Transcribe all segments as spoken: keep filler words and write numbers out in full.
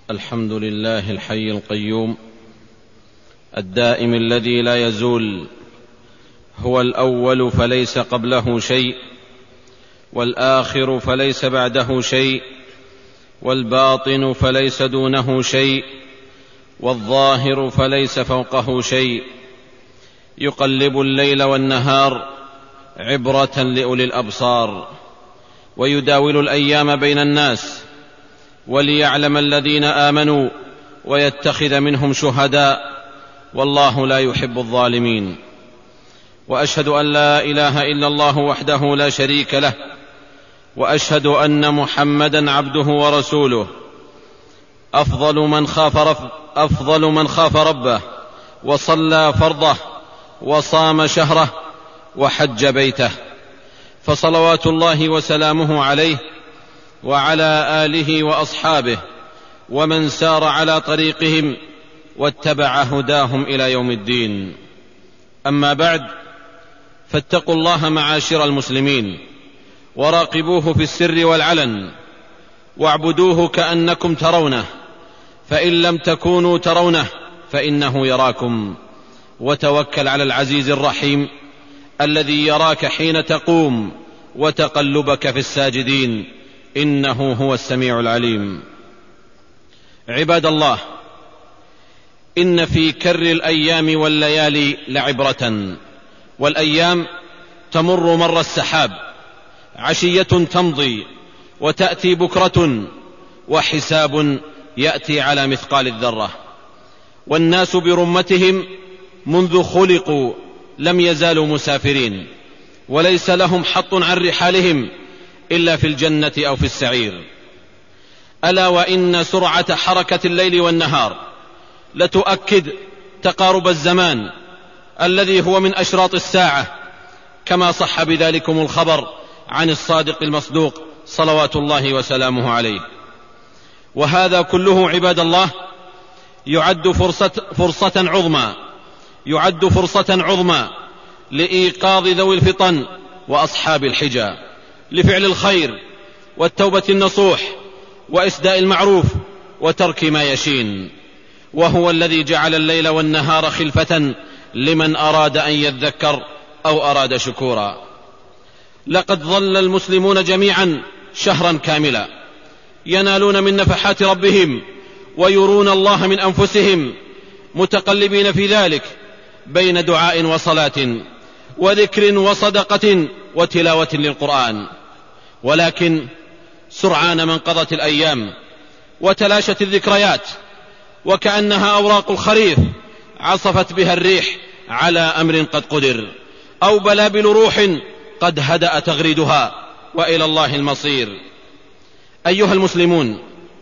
الحمد لله الحي القيوم الدائم الذي لا يزول، هو الأول فليس قبله شيء، والآخر فليس بعده شيء، والباطن فليس دونه شيء، والظاهر فليس فوقه شيء، يقلب الليل والنهار عبرة لأولي الأبصار، ويداول الأيام بين الناس وليعلم الذين آمنوا ويتخذ منهم شهداء، والله لا يحب الظالمين. وأشهد أن لا إله إلا الله وحده لا شريك له، وأشهد أن محمدا عبده ورسوله، أفضل من خاف, رب أفضل من خاف ربه وصلى فرضه وصام شهره وحج بيته، فصلوات الله وسلامه عليه وعلى آله وأصحابه ومن سار على طريقهم واتبع هداهم إلى يوم الدين. أما بعد، فاتقوا الله معاشر المسلمين، وراقبوه في السر والعلن، واعبدوه كأنكم ترونه، فإن لم تكونوا ترونه فإنه يراكم. وتوكل على العزيز الرحيم الذي يراك حين تقوم وتقلبك في الساجدين، إنه هو السميع العليم. عباد الله، إن في كر الأيام والليالي لعبرة، والأيام تمر مر السحاب، عشية تمضي وتأتي بكرة، وحساب يأتي على مثقال الذرة، والناس برمتهم منذ خلقوا لم يزالوا مسافرين، وليس لهم حط عن رحالهم إلا في الجنة أو في السعير. ألا وإن سرعة حركة الليل والنهار لتؤكد تقارب الزمان الذي هو من أشراط الساعة، كما صح بذلكم الخبر عن الصادق المصدوق صلوات الله وسلامه عليه. وهذا كله عباد الله يعد فرصة, فرصة عظمى يعد فرصة عظمى لإيقاظ ذوي الفطن وأصحاب الحجى لفعل الخير والتوبة النصوح وإسداء المعروف وترك ما يشين، وهو الذي جعل الليل والنهار خلفة لمن أراد أن يذكر أو أراد شكورا. لقد ظل المسلمون جميعا شهرا كاملا ينالون من نفحات ربهم ويرون الله من أنفسهم، متقلبين في ذلك بين دعاء وصلاة وذكر وصدقة وتلاوة للقرآن. ولكن سرعان ما انقضت الأيام وتلاشت الذكريات، وكأنها أوراق الخريف عصفت بها الريح على أمر قد قدر، أو بلابل روح قد هدأ تغريدها، وإلى الله المصير. أيها المسلمون،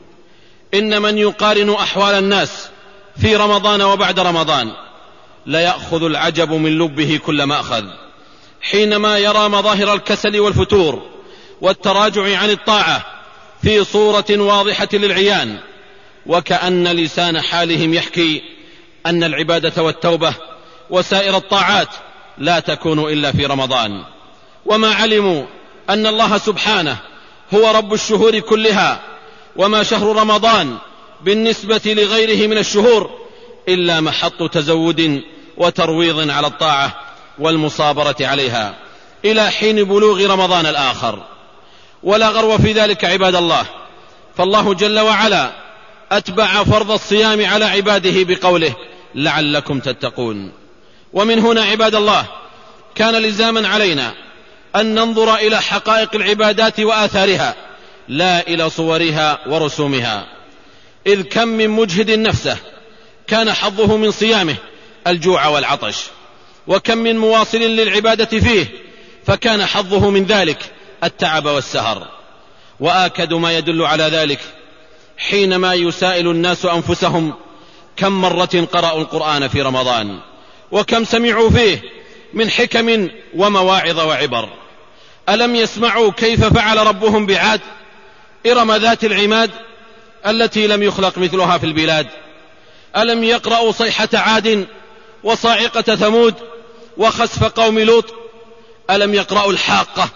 إن من يقارن أحوال الناس في رمضان وبعد رمضان لا يأخذ العجب من لبه كل ما أخذ، حينما يرى مظاهر الكسل والفتور والتراجع عن الطاعة في صورة واضحة للعيان، وكأن لسان حالهم يحكي أن العبادة والتوبة وسائر الطاعات لا تكون إلا في رمضان، وما علموا أن الله سبحانه هو رب الشهور كلها، وما شهر رمضان بالنسبة لغيره من الشهور إلا محط تزود وترويض على الطاعة والمصابرة عليها إلى حين بلوغ رمضان الآخر. ولا غرو في ذلك عباد الله، فالله جل وعلا أتبع فرض الصيام على عباده بقوله لعلكم تتقون. ومن هنا عباد الله كان لزاما علينا أن ننظر إلى حقائق العبادات وآثارها، لا إلى صورها ورسومها، إذ كم من مجهد نفسه كان حظه من صيامه الجوع والعطش، وكم من مواصل للعبادة فيه فكان حظه من ذلك التعب والسهر. وآكد ما يدل على ذلك حينما يسائل الناس أنفسهم كم مرة قرأوا القرآن في رمضان، وكم سمعوا فيه من حكم ومواعظ وعبر. ألم يسمعوا كيف فعل ربهم بعاد إرم ذات العماد التي لم يخلق مثلها في البلاد؟ ألم يقرأوا صيحة عاد وصاعقة ثمود وخسف قوم لوط؟ ألم يقرأوا الحاقة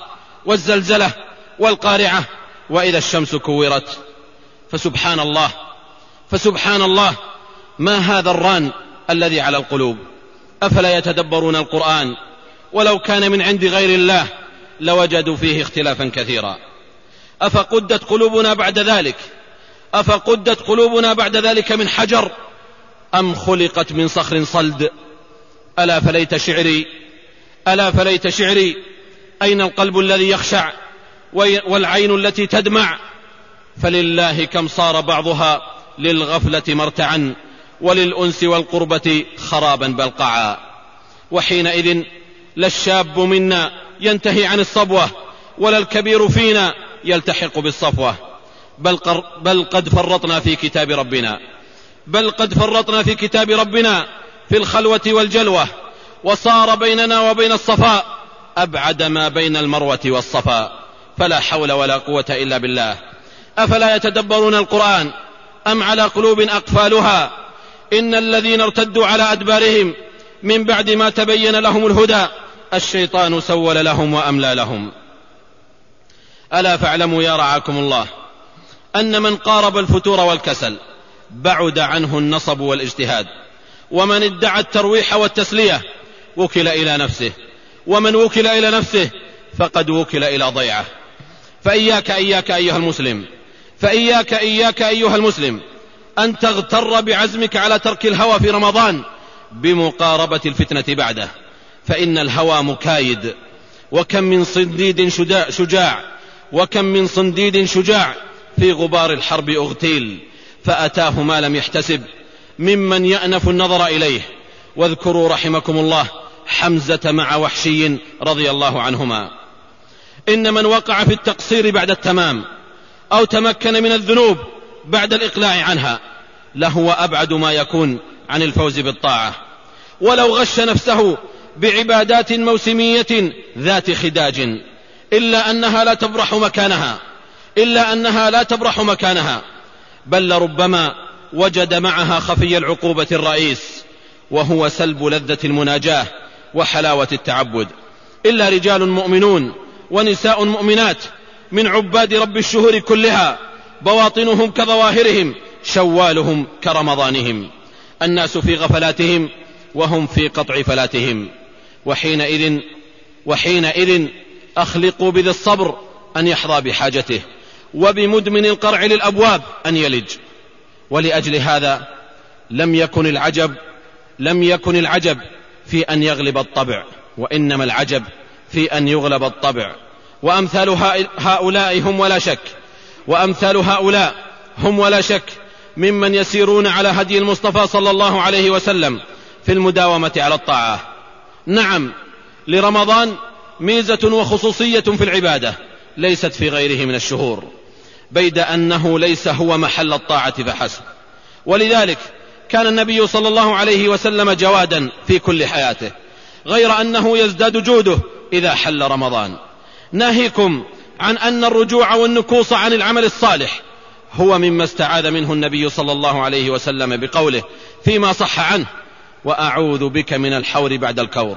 والزلزلة والقارعة وإذا الشمس كورت؟ فسبحان الله، فسبحان الله، ما هذا الران الذي على القلوب؟ أفلا يتدبرون القرآن؟ ولو كان من عند غير الله لوجدوا فيه اختلافا كثيرا. أفقدت قلوبنا بعد ذلك أفقدت قلوبنا بعد ذلك من حجر أم خلقت من صخر صلد؟ ألا فليت شعري ألا فليت شعري أين القلب الذي يخشع والعين التي تدمع؟ فلله كم صار بعضها للغفلة مرتعا، وللأنس والقربة خرابا بلقعا. وحينئذ لا الشاب منا ينتهي عن الصبوة، ولا الكبير فينا يلتحق بالصفوة، بل, قر بل قد فرطنا في كتاب ربنا بل قد فرطنا في كتاب ربنا في الخلوة والجلوة، وصار بيننا وبين الصفاء أبعد ما بين المروة والصفاء. فلا حول ولا قوة إلا بالله. أفلا يتدبرون القرآن أم على قلوب أقفالها؟ إن الذين ارتدوا على أدبارهم من بعد ما تبين لهم الهدى الشيطان سول لهم وأملى لهم. ألا فاعلموا يا رعاكم الله أن من قارب الفتور والكسل بعد عنه النصب والاجتهاد، ومن ادعى الترويح والتسلية وكل إلى نفسه، ومن وكل إلى نفسه فقد وكل إلى ضيعه. فإياك إياك أيها المسلم فإياك إياك أيها المسلم أن تغتر بعزمك على ترك الهوى في رمضان بمقاربة الفتنة بعده، فإن الهوى مكايد، وكم من صنديد شجاع, شجاع وكم من صنديد شجاع في غبار الحرب أغتيل، فأتاه ما لم يحتسب ممن يأنف النظر إليه. واذكروا رحمكم الله حمزة مع وحشي رضي الله عنهما. إن من وقع في التقصير بعد التمام أو تمكن من الذنوب بعد الإقلاع عنها لهو أبعد ما يكون عن الفوز بالطاعة، ولو غش نفسه بعبادات موسمية ذات خداج إلا أنها لا تبرح مكانها إلا أنها لا تبرح مكانها بل لربما وجد معها خفي العقوبة الرئيس، وهو سلب لذة المناجاة وحلاوة التعبد. إلا رجال مؤمنون ونساء مؤمنات من عباد رب الشهور كلها، بواطنهم كظواهرهم، شوالهم كرمضانهم، الناس في غفلاتهم وهم في قطع فلاتهم. وحينئذ, وحينئذ أخلقوا بذي الصبر أن يحظى بحاجته، وبمدمن القرع للأبواب أن يلج. ولأجل هذا لم يكن العجب لم يكن العجب في أن يغلب الطبع، وإنما العجب في أن يغلب الطبع. وأمثال هؤلاء هم ولا شك وأمثال هؤلاء هم ولا شك ممن يسيرون على هدي المصطفى صلى الله عليه وسلم في المداومة على الطاعة. نعم، لرمضان ميزة وخصوصية في العبادة ليست في غيره من الشهور، بيد أنه ليس هو محل الطاعة فحسب. ولذلك كان النبي صلى الله عليه وسلم جوادا في كل حياته، غير أنه يزداد جوده إذا حل رمضان. ناهيكم عن أن الرجوع والنكوص عن العمل الصالح هو مما استعاذ منه النبي صلى الله عليه وسلم بقوله فيما صح عنه: وأعوذ بك من الحور بعد الكور.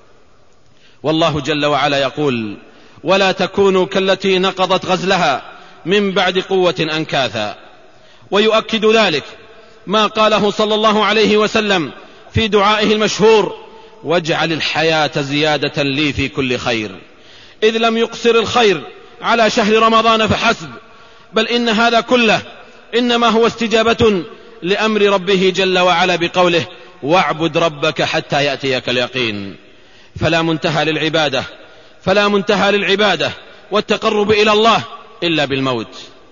والله جل وعلا يقول: ولا تكونوا كالتي نقضت غزلها من بعد قوة أنكاثا. ويؤكد ذلك ما قاله صلى الله عليه وسلم في دعائه المشهور: واجعل الحياة زيادة لي في كل خير، إذ لم يقصر الخير على شهر رمضان فحسب، بل إن هذا كله إنما هو استجابة لأمر ربه جل وعلا بقوله: واعبد ربك حتى يأتيك اليقين. فلا منتهى للعبادة فلا منتهى للعبادة والتقرب إلى الله إلا بالموت.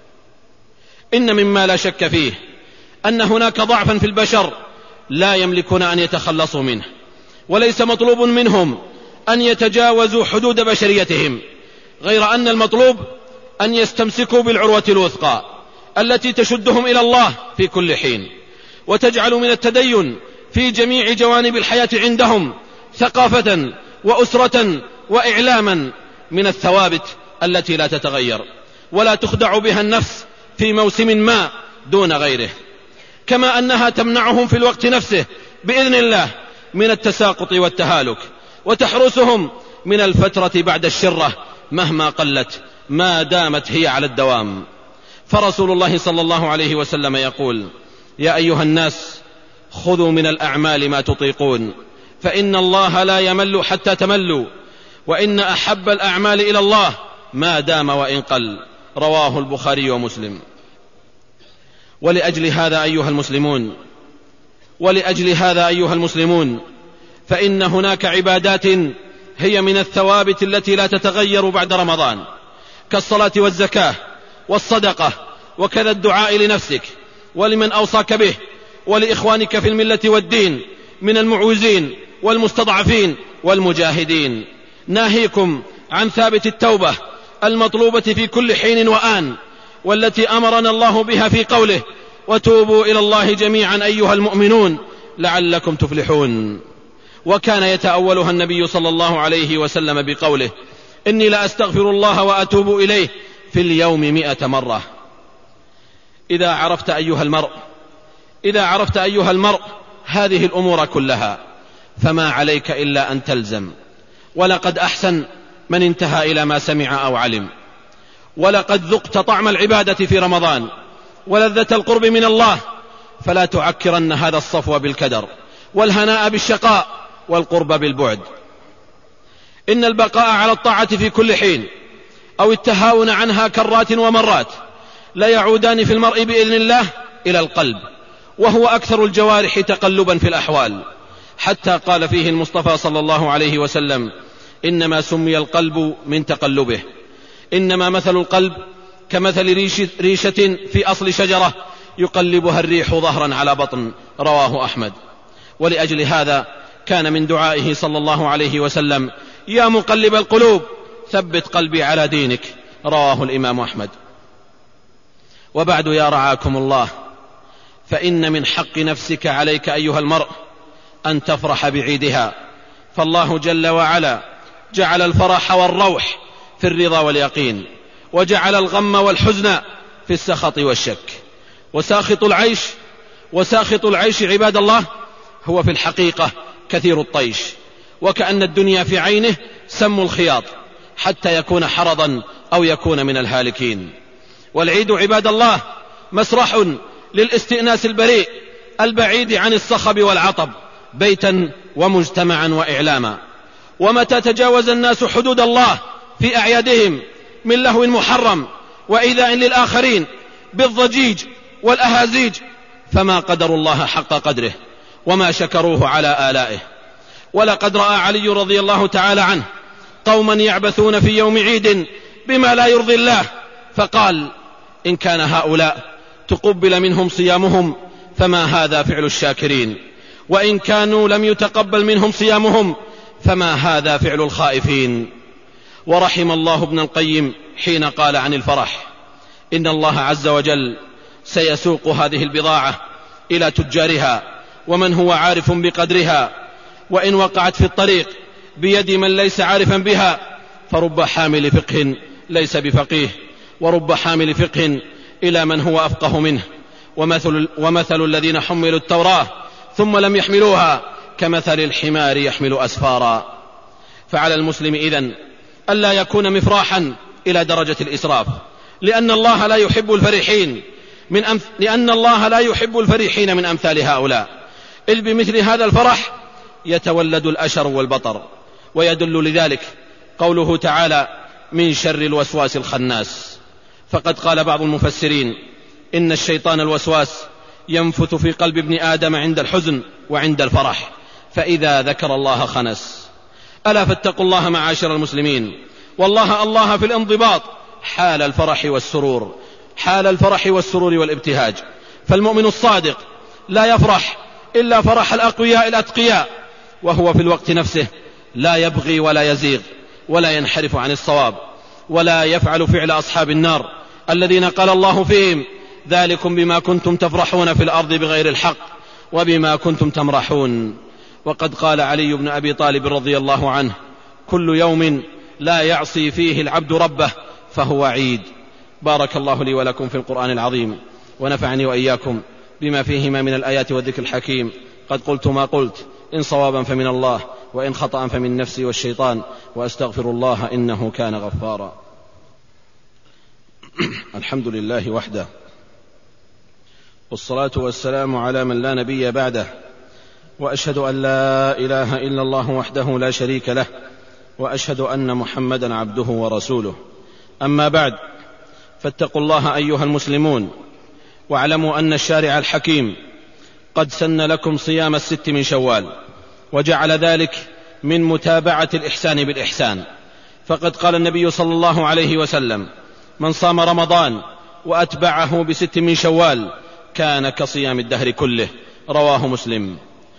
إن مما لا شك فيه أن هناك ضعفا في البشر لا يملكون أن يتخلصوا منه، وليس مطلوب منهم أن يتجاوزوا حدود بشريتهم، غير أن المطلوب أن يستمسكوا بالعروة الوثقى التي تشدهم إلى الله في كل حين، وتجعل من التدين في جميع جوانب الحياة عندهم ثقافة وأسرة وإعلاما من الثوابت التي لا تتغير ولا تخدع بها النفس في موسم ما دون غيره، كما أنها تمنعهم في الوقت نفسه بإذن الله من التساقط والتهالك، وتحرسهم من الفترة بعد الشرة مهما قلت ما دامت هي على الدوام. فرسول الله صلى الله عليه وسلم يقول: يا أيها الناس خذوا من الأعمال ما تطيقون، فإن الله لا يمل حتى تملوا، وإن أحب الأعمال إلى الله ما دام وإن قل. رواه البخاري ومسلم. ولأجل هذا أيها المسلمون ولأجل هذا أيها المسلمون فإن هناك عبادات هي من الثوابت التي لا تتغير بعد رمضان، كالصلاة والزكاة والصدقة، وكذا الدعاء لنفسك ولمن أوصاك به ولإخوانك في الملة والدين من المعوزين والمستضعفين والمجاهدين. ناهيكم عن ثابت التوبة المطلوبة في كل حين وآن، والتي أمرنا الله بها في قوله: وتوبوا إلى الله جميعا أيها المؤمنون لعلكم تفلحون. وكان يتأولها النبي صلى الله عليه وسلم بقوله: إني لأستغفر الله وأتوب إليه في اليوم مئة مرة. إذا عرفت أيها المرء إذا عرفت أيها المرء هذه الأمور كلها فما عليك إلا أن تلزم. ولقد أحسن من انتهى إلى ما سمع أو علم. ولقد ذقت طعم العبادة في رمضان ولذة القرب من الله، فلا تعكرن هذا الصفو بالكدر، والهناء بالشقاء، والقرب بالبعد. إن البقاء على الطاعة في كل حين أو التهاون عنها كرات ومرات لا يعودان في المرء بإذن الله إلى القلب، وهو أكثر الجوارح تقلبا في الأحوال، حتى قال فيه المصطفى صلى الله عليه وسلم: إنما سمي القلب من تقلبه، إنما مثل القلب كمثل ريشة, ريشة في أصل شجرة يقلبها الريح ظهرا على بطن. رواه أحمد. ولأجل هذا كان من دعائه صلى الله عليه وسلم: يا مقلب القلوب ثبت قلبي على دينك. رواه الإمام أحمد. وبعد، يا رعاكم الله، فإن من حق نفسك عليك أيها المرء أن تفرح بعيدها، فالله جل وعلا جعل الفرح والروح في الرضا واليقين، وجعل الغم والحزن في السخط والشك. وساخط العيش وساخط العيش عباد الله هو في الحقيقة كثير الطيش، وكأن الدنيا في عينه سم الخياط حتى يكون حرضا أو يكون من الهالكين. والعيد عباد الله مسرح للاستئناس البريء البعيد عن الصخب والعطب، بيتا ومجتمعا وإعلاما. ومتى تجاوز الناس حدود الله في أعيادهم من لهو محرم وإيذاء للآخرين بالضجيج والأهازيج فما قدروا الله حق قدره وما شكروه على آلائه. ولقد رأى علي رضي الله تعالى عنه قوما يعبثون في يوم عيد بما لا يرضي الله، فقال: إن كان هؤلاء تقبل منهم صيامهم فما هذا فعل الشاكرين، وإن كانوا لم يتقبل منهم صيامهم فما هذا فعل الخائفين. ورحم الله ابن القيم حين قال عن الفرح: إن الله عز وجل سيسوق هذه البضاعة إلى تجارها ومن هو عارف بقدرها، وإن وقعت في الطريق بيد من ليس عارفا بها فرب حامل فقه ليس بفقيه، ورب حامل فقه إلى من هو أفقه منه. ومثل, ومثل الذين حملوا التوراة ثم لم يحملوها كمثل الحمار يحمل أسفارا. فعلى المسلم إذن ألا يكون مفراحا إلى درجة الإسراف، لأن الله لا يحب الفرحين من أمث... لأن الله لا يحب الفرحين من أمثال هؤلاء، إذ بمثل هذا الفرح يتولد الأشر والبطر. ويدل لذلك قوله تعالى: من شر الوسواس الخناس. فقد قال بعض المفسرين: إن الشيطان الوسواس ينفث في قلب ابن آدم عند الحزن وعند الفرح، فإذا ذكر الله خنس. ألا فاتقوا الله معاشر المسلمين، والله الله في الانضباط حال الفرح والسرور حال الفرح والسرور والابتهاج. فالمؤمن الصادق لا يفرح إلا فرح الأقوياء الأتقياء، وهو في الوقت نفسه لا يبغي ولا يزيغ ولا ينحرف عن الصواب، ولا يفعل فعل أصحاب النار الذين قال الله فيهم: ذلكم بما كنتم تفرحون في الأرض بغير الحق وبما كنتم تمرحون. وقد قال علي بن أبي طالب رضي الله عنه: كل يوم لا يعصي فيه العبد ربه فهو عيد. بارك الله لي ولكم في القرآن العظيم، ونفعني وإياكم بما فيهما من الآيات والذكر الحكيم. قد قلت ما قلت، إن صوابا فمن الله، وإن خطأ فمن نفسي والشيطان، وأستغفر الله إنه كان غفارا. الحمد لله وحده، والصلاة والسلام على من لا نبي بعده، وأشهد أن لا إله إلا الله وحده لا شريك له، وأشهد أن محمدا عبده ورسوله. أما بعد، فاتقوا الله أيها المسلمون، واعلموا أن الشارع الحكيم قد سن لكم صيام الست من شوال، وجعل ذلك من متابعة الإحسان بالإحسان. فقد قال النبي صلى الله عليه وسلم: من صام رمضان وأتبعه بست من شوال كان كصيام الدهر كله، رواه مسلم.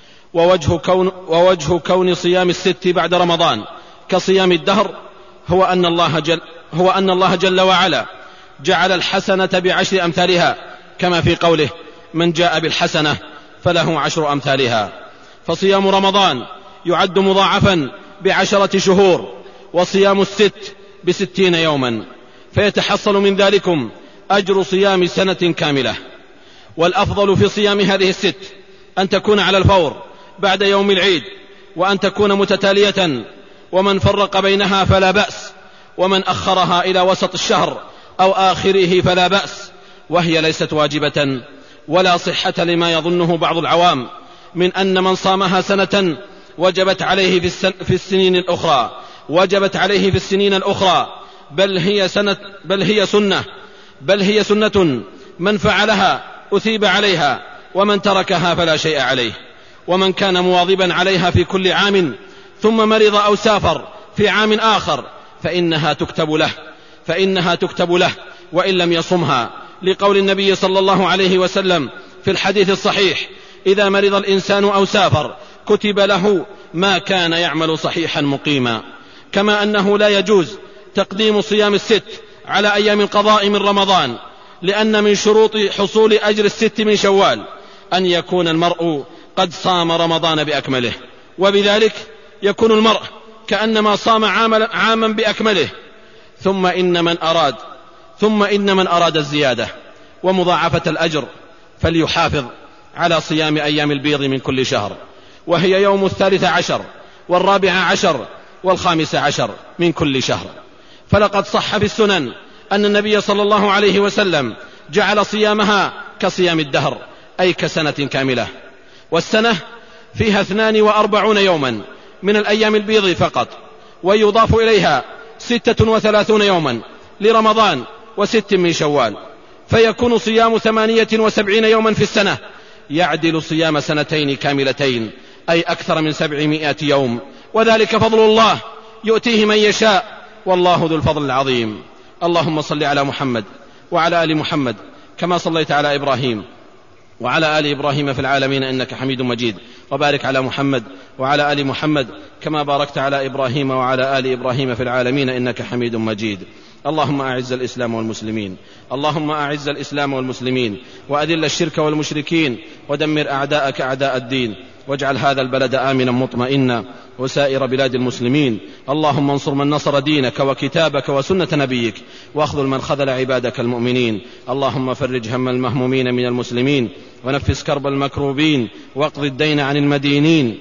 ووجه كون, ووجه كون صيام الست بعد رمضان كصيام الدهر هو أن الله جل, هو أن الله جل وعلا جعل الحسنة بعشر أمثالها، كما في قوله: من جاء بالحسنة فله عشر أمثالها. فصيام رمضان يعد مضاعفا بعشرة شهور، وصيام الست بستين يوما، فيتحصل من ذلكم أجر صيام سنة كاملة. والأفضل في صيام هذه الست أن تكون على الفور بعد يوم العيد، وأن تكون متتالية، ومن فرق بينها فلا بأس، ومن أخرها إلى وسط الشهر أو آخره فلا بأس، وهي ليست واجبة ولا صحة لما يظنه بعض العوام من أن من صامها سنة وجبت عليه في, السن في السنين الأخرى وجبت عليه في السنين الأخرى بل هي سنة بل هي سنة بل هي سنة من فعلها أثيب عليها، ومن تركها فلا شيء عليه. ومن كان مواظبا عليها في كل عام ثم مرض أو سافر في عام آخر فإنها تكتب له فإنها تكتب له وإن لم يصمها، لقول النبي صلى الله عليه وسلم في الحديث الصحيح: إذا مرض الإنسان أو سافر كتب له ما كان يعمل صحيحا مقيما. كما أنه لا يجوز تقديم صيام الست على أيام القضاء من رمضان، لأن من شروط حصول أجر الست من شوال أن يكون المرء قد صام رمضان بأكمله، وبذلك يكون المرء كأنما صام عاما بأكمله. ثم إن من أراد ثم إن من أراد الزيادة ومضاعفة الأجر فليحافظ على صيام أيام البيض من كل شهر، وهي يوم الثالث عشر والرابع عشر والخامس عشر من كل شهر. فلقد صح في السنن أن النبي صلى الله عليه وسلم جعل صيامها كصيام الدهر، أي كسنة كاملة. والسنة فيها اثنان وأربعون يوما من الأيام البيض فقط، ويضاف إليها ستة وثلاثون يوما لرمضان وست من شوال، فيكون صيام ثمانية وسبعين يوما في السنة يعدل صيام سنتين كاملتين، أي أكثر من سبعمائة يوم. وذلك فضل الله يؤتيه من يشاء، والله ذو الفضل العظيم. اللهم صل على محمد وعلى آل محمد كما صليت على إبراهيم وعلى آل إبراهيم في العالمين إنك حميد مجيد، وبارك على محمد وعلى آل محمد كما باركت على إبراهيم وعلى آل إبراهيم في العالمين إنك حميد مجيد. اللهم أعز الإسلام والمسلمين اللهم أعز الإسلام والمسلمين وأذل الشرك والمشركين، ودمر أعداءك أعداء الدين، واجعل هذا البلد آمنا مطمئنا وسائر بلاد المسلمين. اللهم انصر من نصر دينك وكتابك وسنة نبيك، واخذل من خذل عبادك المؤمنين. اللهم فرج هم المهمومين من المسلمين، ونفس كرب المكروبين، واقض الدين عن المدينين،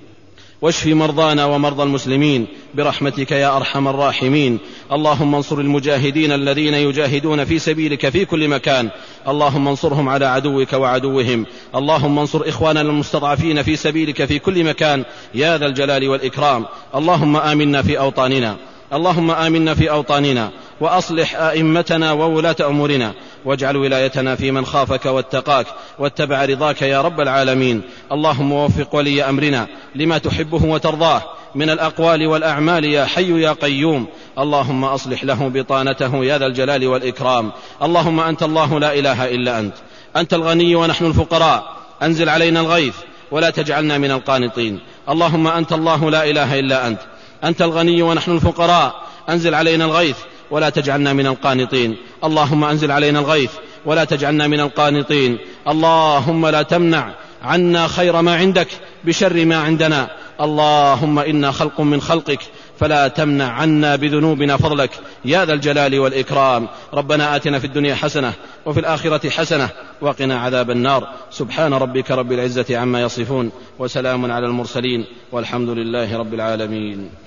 واشف مرضانا ومرضى المسلمين برحمتك يا أرحم الراحمين. اللهم انصر المجاهدين الذين يجاهدون في سبيلك في كل مكان، اللهم انصرهم على عدوك وعدوهم. اللهم انصر إخواننا المستضعفين في سبيلك في كل مكان يا ذا الجلال والإكرام. اللهم آمنا في أوطاننا اللهم آمنا في أوطاننا وأصلح أئمتنا وولاة أمورنا، واجعل ولايتنا في من خافك واتقاك واتبع رضاك يا رب العالمين. اللهم وفق ولي أمرنا لما تحبه وترضاه من الأقوال والأعمال يا حي يا قيوم. اللهم أصلح له بطانته يا ذا الجلال والإكرام. اللهم أنت الله لا إله إلا أنت، أنت الغني ونحن الفقراء، أنزل علينا الغيث ولا تجعلنا من القانطين. اللهم أنت الله لا إله إلا أنت، أنت الغني ونحن الفقراء، أنزل علينا الغيث ولا تجعلنا من القانطين. اللهم أنزل علينا الغيث ولا تجعلنا من القانطين. اللهم لا تمنع عنا خير ما عندك بشر ما عندنا. اللهم إنا خلق من خلقك فلا تمنع عنا بذنوبنا فضلك يا ذا الجلال والإكرام. ربنا آتنا في الدنيا حسنة وفي الآخرة حسنة وقنا عذاب النار. سبحان ربك رب العزة عما يصفون، وسلام على المرسلين، والحمد لله رب العالمين.